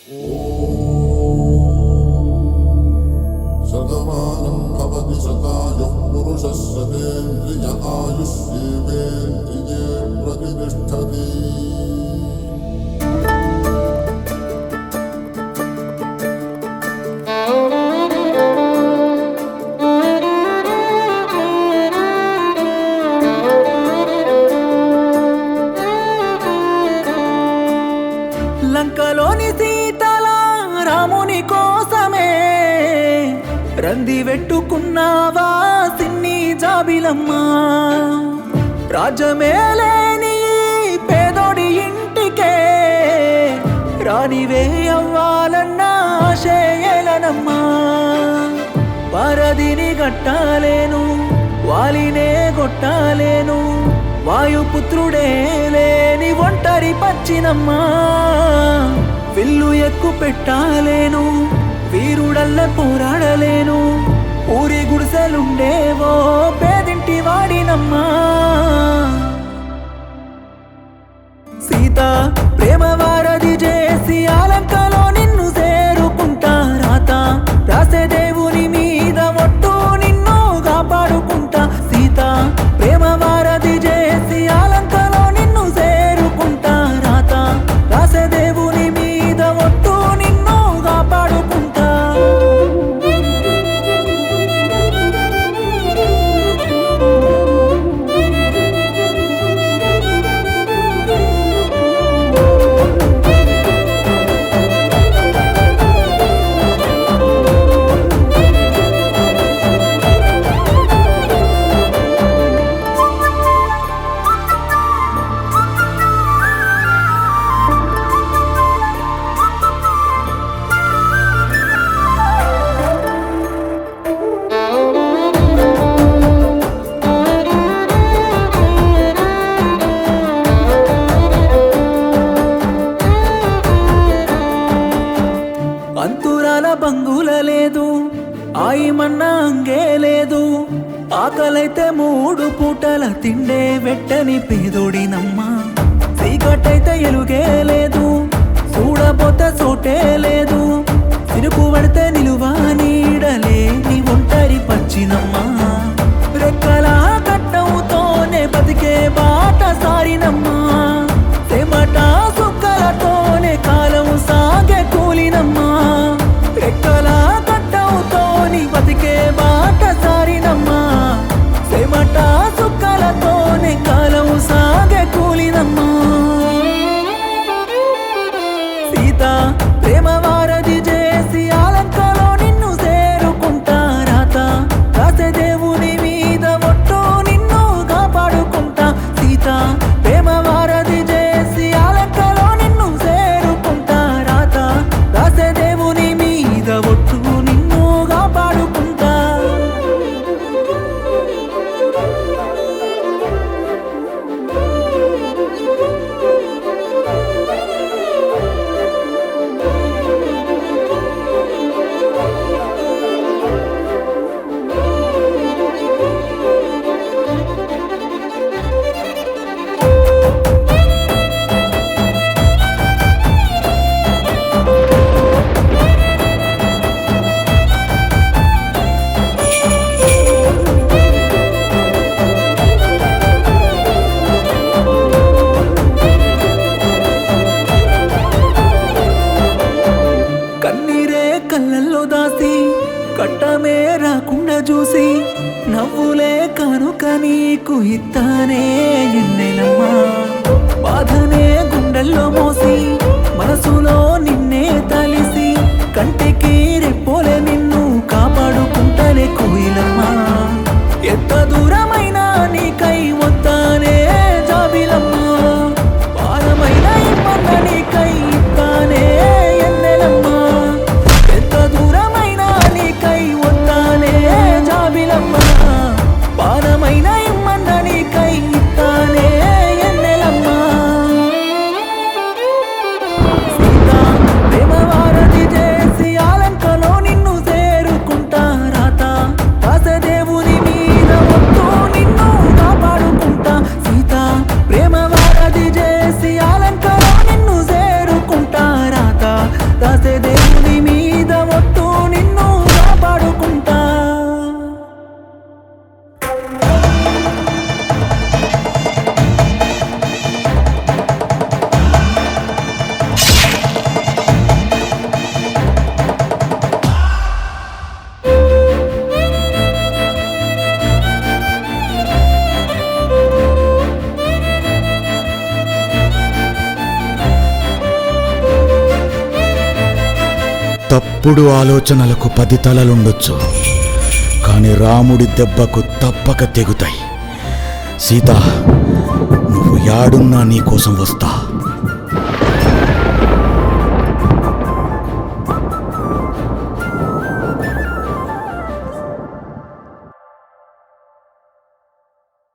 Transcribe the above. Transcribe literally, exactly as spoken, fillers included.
शतमानं भवति शतायुः पुरुषः शतेन्द्रिय आयुष्येवेन्द्रिये प्रतिष्ठति। లంకలోని సీతల రాముని కోసమే రంది వెట్టుకున్నావా సిన్ని జాబిలమ్మా. రాజ్యమేలేని పేదోడి ఇంటికే రానివే అవ్వాలన్నా ఆశేయలనమ్మా. వారధిని గట్టాలేను వాలినే గొట్టాలేను వాయుపుత్రుడే లేని ఒంటరి పచ్చినమ్మా. విల్లు ఎక్కు పెట్టాలేను వీరుడల్ల పోరాడలేను ఊరి గుడిసెలుండేవో పేదింటి వాడినమ్మా. సీత ప్రేమ వారధి చేసి ఆలంకలో నిన్ను చేరుకుంటా. రాత రాసే దేవుని మీద ఒట్టు నిన్ను కాపాడుకుంటా. సీత ప్రేమ వారధి చేసి ఆలంకలో నిన్ను చేరుకుంటా. రాత రాసే దేవుని మీద ఒట్టు నిన్ను కాపాడుకుంటా. అంతురాల బంగుల లేదు ఆయమన్నా అంగే లేదు. ఆకలైతే మూడు పూటల తిండే వెట్టని పేదోడినమ్మా. చీకటైతే ఎలుగే లేదు చూడబోతే చోటే లేదు. సిరుకు పడితే నిలువా నీడలే నీ ఒంటరి పచ్చినమ్మా. రెక్కల కట్టవుతోనే బతికే బాట సారినమ్మా. చెమట సుక్కలతోనే కాలం సాగే కూలినమ్మా. రెక్కల కట్టవుతోని బతికే బాట సారినమ్మా. చెమట సుక్కలతోనే కాలం సాగే కూలినమ్మా. సీత ప్రేమ వారధి చేసి ఆలంకలో నిన్ను చేరుకుంటా. రాత రాసే దేవుని మీద ఒట్టు నిన్ను కాపాడుకుంటా. సీత ప్రేమ వారధి చేసి ఆలంకలో నిన్ను చేరుకుంటా. రాత రాసే దేవుని మీద ఒట్టు నిన్ను కాపాడుకుంటా. కన్నీరే కళ్ళల్లో దాసి కట్టమే రాకుండా చూసి నవ్వులే కానుక నీకు ఇత్తానే ఎన్నెలమ్మా. బాధనే గుండెల్లో మోసి మనసులో నిన్నే తలిసి కంటికి రెప్పోలే నిన్ను కాపాడుకుంటలే కోయిలమ్మా. ఎంత దూరమైనా నీకై వస్తానే జాబిలమ్మా. భారమైన ఇబ్బంది నీకై ఇస్తానే ఎన్నెలమ్మా. ఎంత దూరమైనా నీకై వస్తానే జాబిలమ్మా. భారమైన ఇబ్బంది నీకై ఇస్తానే ఎన్నెలమ్మా. కాసే దేవుని మీద ఒట్టు నిన్ను కాపాడుకుంటా. తప్పుడు ఆలోచనలకు పది తలలుండొచ్చు, కానీ రాముడి దెబ్బకు తప్పక తెగుతాయి. సీత, నువ్వు యాడున్నా నీకోసం వస్తా.